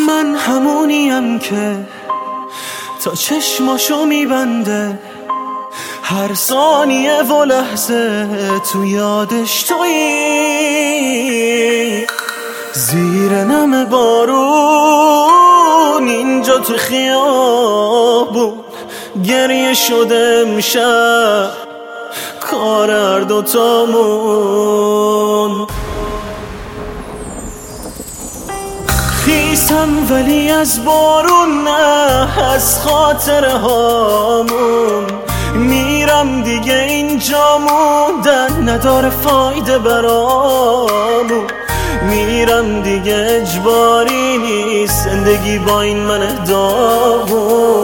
من همونیم که تا چشماشو میبنده، هر ثانیه و لحظه تو یادش تویی. زیر نم بارون اینجا تو خیابون گریه شده امشب کار هر دوتامون. خیسم ولی از بارون نه، از خاطره هامون میرم دیگه، اینجا موندن نداره فایده برامون. میرم دیگه اجباری نیست زندگی با این من داغون.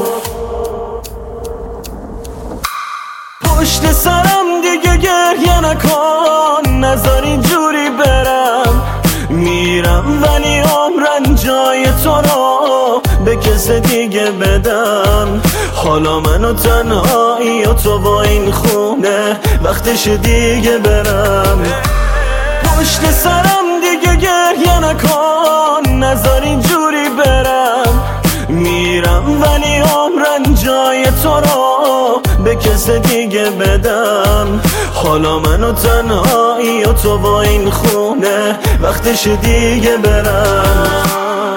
پشت سرم دیگه گریه نکن، نذار اینجوری برم. میرم ولی عمرن جای تو رو به کس دیگه بدم. حالا منو تنهایی و تو با این خونه وقتش دیگه برم. پشت سرم دیگه گریه نکن، نذار اینجوری برم. میرم ولی عمرن جای تو رو به کس دیگه بدم. حالا منو تنهایی و تو با این خونه وقتش دیگه برم.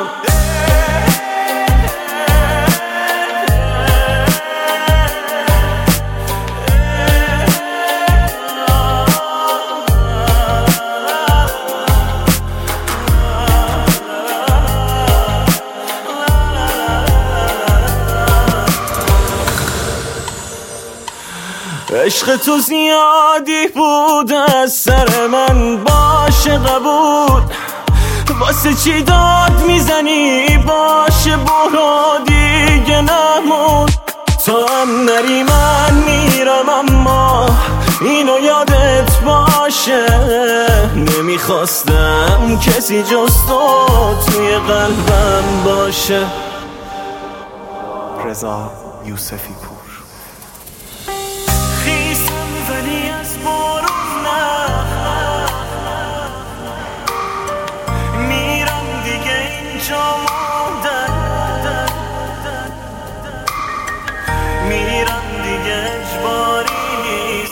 عشق تو زیادی بود از سر من، باشه قبول. واسه چی داد میزنی؟ باشه برو دیگه نمون. تو هم نری من میرم، اما اینو یادت باشه نمیخواستم کسی جز تو توی قلبم باشه. رضا یوسفی پور. ولی از بارون نه، میرم دیگه اینجا موندن. میرم دیگه اجباری نیست.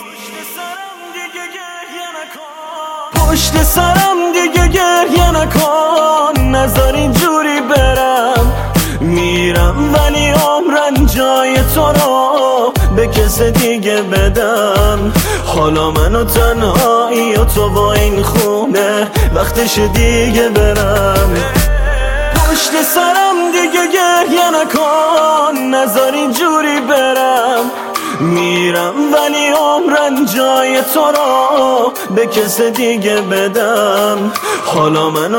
پشت سرم دیگه گریه نکن، نذار اینجوری برم. میرم ولی عمرن جای تو رو به کس دیگه بدم. حالا منو تنهایی و تو با این خونه وقتش دیگه برم. پشت سرم دیگه گریه نکن، نذار اینجوری برم. میرم ولی عمرن جای تو رو به کس دیگه بدم. حالا منو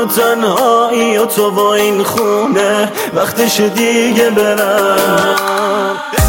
تنهایی و تو با این خونه وقتش دیگه برم.